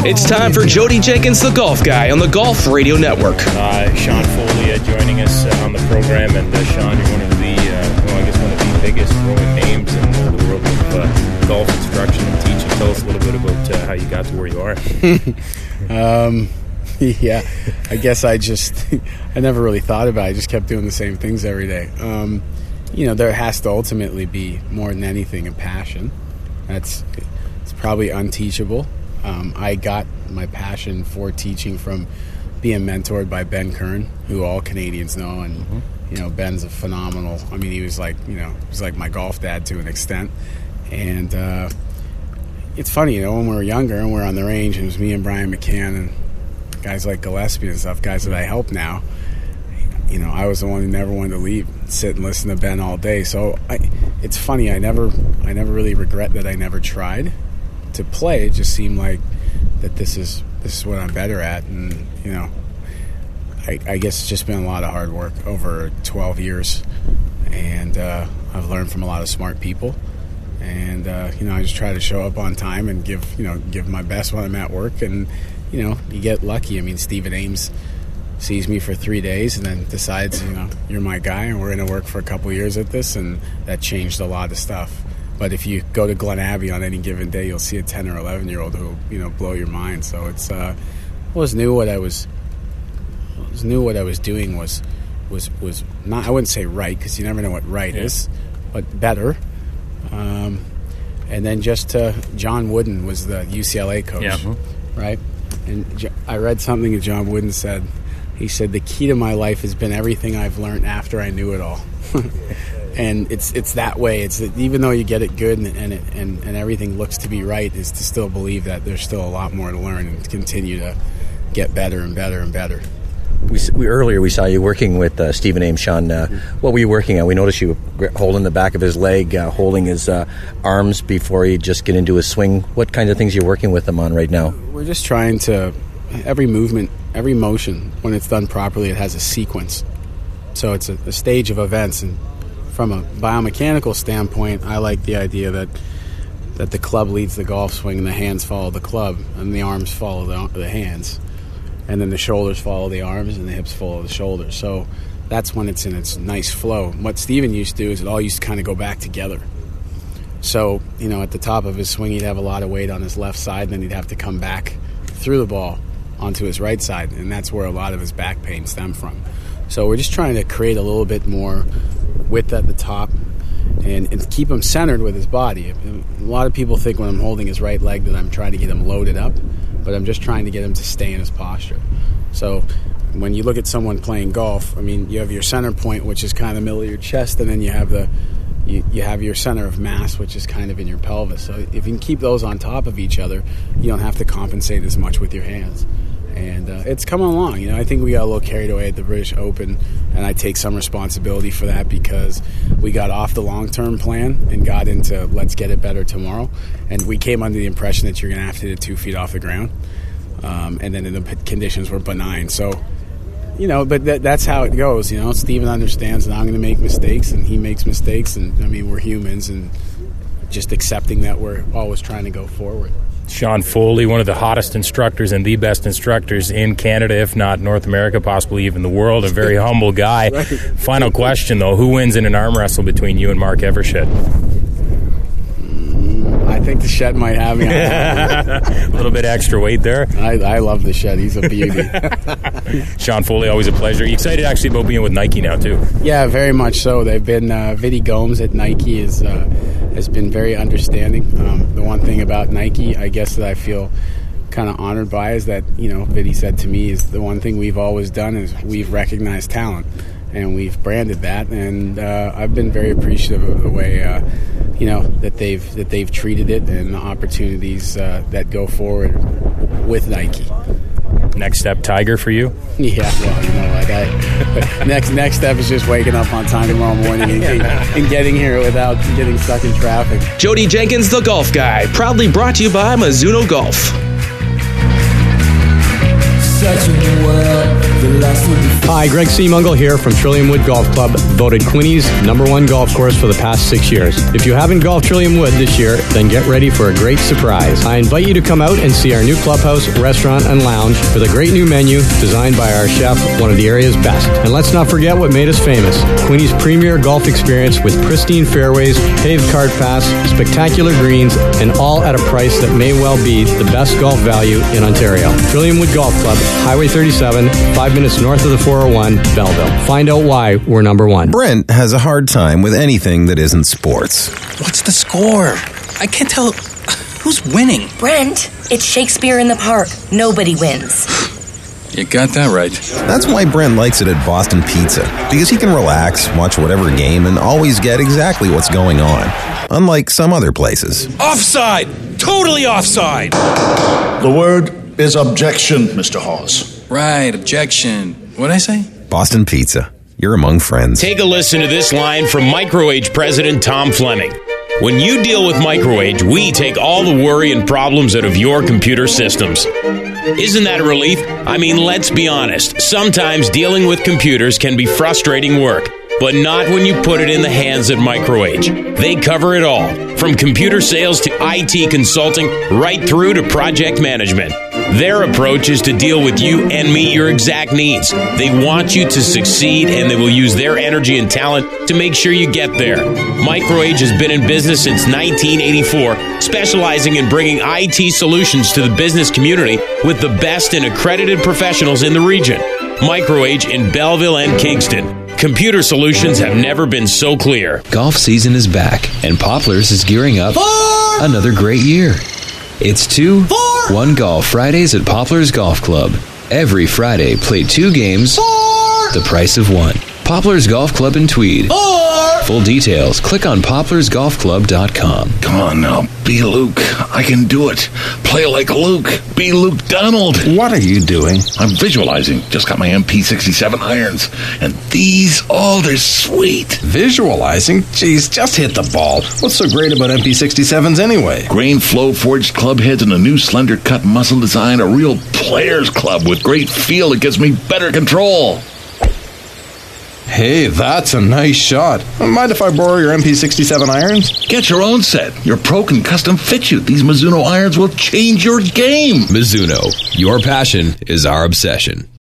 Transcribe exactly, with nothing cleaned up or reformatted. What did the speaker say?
It's time for Jody Jenkins, the Golf Guy, on the Golf Radio Network. Uh, Sean Foley uh, joining us uh, on the program, and uh, Sean, you're one of the, uh, well, I guess one of the biggest growing names in uh, the world of uh, golf instruction and teaching. Tell us a little bit about uh, how you got to where you are. um, yeah, I guess I just, I never really thought about it. I just kept doing the same things every day. Um, you know, there has to ultimately be, more than anything, a passion. That's, it's probably unteachable. Um, I got my passion for teaching from being mentored by Ben Kern, who all Canadians know, and mm-hmm. you know, Ben's a phenomenal. I mean, he was like, you know, he was like my golf dad to an extent. And uh, it's funny, you know, when we were younger and we were on the range, and it was me and Brian McCann and guys like Gillespie and stuff, guys that I help now. You know, I was the one who never wanted to leave, sit and listen to Ben all day. So I, it's funny. I never, I never really regret that I never tried to play. It just seemed like that this is this is what I'm better at, and you know, I, I guess it's just been a lot of hard work over twelve years, and uh, I've learned from a lot of smart people, and uh, you know, I just try to show up on time and give you know give my best when I'm at work, and you know, you get lucky. I mean, Stephen Ames sees me for three days and then decides, you know, you're my guy, and we're going to work for a couple years at this, and that changed a lot of stuff. But if you go to Glen Abbey on any given day, you'll see a ten or eleven year old who, you know, blow your mind. So it's uh, always knew what I was, always knew what I was doing was, was was not. I wouldn't say right, because you never know what right yeah. is, but better. Um, and then just uh, John Wooden was the U C L A coach, yeah. right? And J- I read something that John Wooden said. He said, the key to my life has been everything I've learned after I knew it all. And it's it's that way. It's that even though you get it good and and, it, and and everything looks to be right, is to still believe that there's still a lot more to learn and continue to get better and better and better. We, we earlier we saw you working with uh, Stephen Ames, Sean. Uh, what were you working on? We noticed you holding the back of his leg, uh, holding his uh, arms before he just get into his swing. What kinds of things are you working with him on right now? We're just trying to, every movement, every motion, when it's done properly, it has a sequence. So it's a, a stage of events, and from a biomechanical standpoint, I like the idea that that the club leads the golf swing and the hands follow the club and the arms follow the, the hands, and then the shoulders follow the arms and the hips follow the shoulders. So that's when it's in its nice flow. What Steven used to do is it all used to kind of go back together. So, you know, at the top of his swing, he'd have a lot of weight on his left side, and then he'd have to come back through the ball onto his right side, and that's where a lot of his back pain stemmed from. So we're just trying to create a little bit more width at the top and, and keep him centered with his body. A lot of people think when I'm holding his right leg that I'm trying to get him loaded up, but I'm just trying to get him to stay in his posture. So when you look at someone playing golf, I mean, you have your center point, which is kind of the middle of your chest, and then you have the you, you have your center of mass, which is kind of in your pelvis. So if you can keep those on top of each other, you don't have to compensate as much with your hands. And uh, it's coming along. You know, I think we got a little carried away at the British Open, and I take some responsibility for that because we got off the long-term plan and got into let's get it better tomorrow. And we came under the impression that you're going to have to hit it two feet off the ground. Um, and then the conditions were benign. So, you know, but that, that's how it goes. You know, Steven understands that I'm going to make mistakes, and he makes mistakes. And, I mean, we're humans, and just accepting that we're always trying to go forward. Sean Foley, one of the hottest instructors and the best instructors in Canada, if not North America, possibly even the world. A very humble guy. Right. Final question, though. Who wins in an arm wrestle between you and Mark Evershed? Mm, I think the Shed might have me. A little bit extra weight there. I, I love the Shed. He's a beauty. Sean Foley, always a pleasure. Are you excited actually about being with Nike now, too? Yeah, very much so. They've been, uh, Vidi Gomes at Nike is... Uh, has been very understanding. Um, the one thing about Nike, I guess, that I feel kind of honored by is that, you know, Vidi said to me is the one thing we've always done is we've recognized talent, and we've branded that, and uh, I've been very appreciative of the way, uh, you know, that they've that they've treated it and the opportunities uh, that go forward with Nike. Next step, Tiger for you? Yeah, well, you know, like I, next next step is just waking up on time tomorrow morning and, and getting here without getting stuck in traffic. Jody Jenkins, the Golf Guy, proudly brought to you by Mizuno Golf. Such a world. Hi, Greg Seamungle here from Trillium Wood Golf Club, voted Quinny's number one golf course for the past six years. If you haven't golfed Trillium Wood this year, then get ready for a great surprise. I invite you to come out and see our new clubhouse, restaurant, and lounge with a great new menu designed by our chef, one of the area's best. And let's not forget what made us famous, Quinny's premier golf experience with pristine fairways, paved cart paths, spectacular greens, and all at a price that may well be the best golf value in Ontario. Trillium Wood Golf Club, Highway thirty-seven, five minutes north of the four oh one, Belleville. Find out why we're number one. Brent has a hard time with anything that isn't sports. What's the score? I can't tell. Who's winning? Brent, it's Shakespeare in the Park. Nobody wins. You got that right. That's why Brent likes it at Boston Pizza, because he can relax, watch whatever game, and always get exactly what's going on, unlike some other places. Offside! Totally offside! The word is objection, Mister Hawes. Right, objection. What'd I say? Boston Pizza. You're among friends. Take a listen to this line from MicroAge President Tom Fleming. When you deal with MicroAge, we take all the worry and problems out of your computer systems. Isn't that a relief? I mean, let's be honest. Sometimes dealing with computers can be frustrating work, but not when you put it in the hands of MicroAge. They cover it all, from computer sales to I T consulting, right through to project management. Their approach is to deal with you and meet your exact needs. They want you to succeed, and they will use their energy and talent to make sure you get there. MicroAge has been in business since nineteen eighty-four, specializing in bringing I T solutions to the business community with the best and accredited professionals in the region. MicroAge in Belleville and Kingston. Computer solutions have never been so clear. Golf season is back, and Poplars is gearing up for another great year. It's two, Four. one Golf Fridays at Poplars Golf Club. Every Friday, play two games, Four. the price of one. Poplars Golf Club in Tweed. Four. Full details, click on poplars golf club dot com. Come on now, be Luke. I can do it. Play like Luke. Be Luke Donald. What are you doing? I'm visualizing. Just got my M P sixty-seven irons. And these, oh, they're sweet. Visualizing? Geez, just hit the ball. What's so great about M P sixty-sevens anyway? Grain flow forged club heads and a new slender cut muscle design. A real player's club with great feel that gives me better control. Hey, that's a nice shot. Mind if I borrow your M P sixty-seven irons? Get your own set. Your pro can custom fit you. These Mizuno irons will change your game. Mizuno, your passion is our obsession.